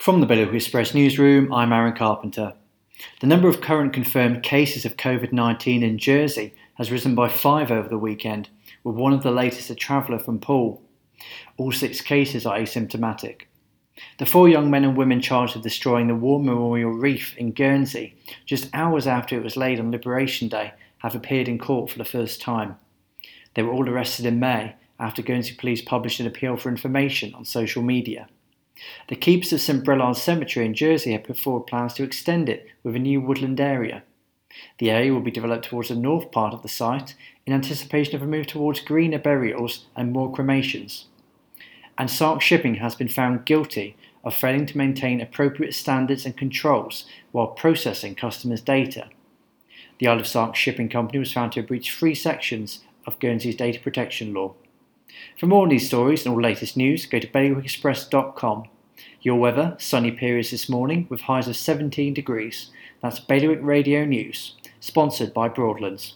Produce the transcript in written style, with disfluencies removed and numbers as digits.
From the Bailiwick Express newsroom, I'm Aaron Carpenter. The number of current confirmed cases of COVID-19 in Jersey has risen by 5 over the weekend, with one of the latest a traveller from Poole. All 6 cases are asymptomatic. The 4 young men and women charged with destroying the War Memorial Reef in Guernsey, just hours after it was laid on Liberation Day, have appeared in court for the first time. They were all arrested in May after Guernsey police published an appeal for information on social media. The keepers of St Brelade Cemetery in Jersey have put forward plans to extend it with a new woodland area. The area will be developed towards the north part of the site in anticipation of a move towards greener burials and more cremations. And Sark Shipping has been found guilty of failing to maintain appropriate standards and controls while processing customers' data. The Isle of Sark Shipping Company was found to have breached 3 sections of Guernsey's data protection law. For more on these stories and all the latest news, go to bailiwickexpress.com. Your weather, sunny periods this morning with highs of 17 degrees. That's Bailiwick Radio News, sponsored by Broadlands.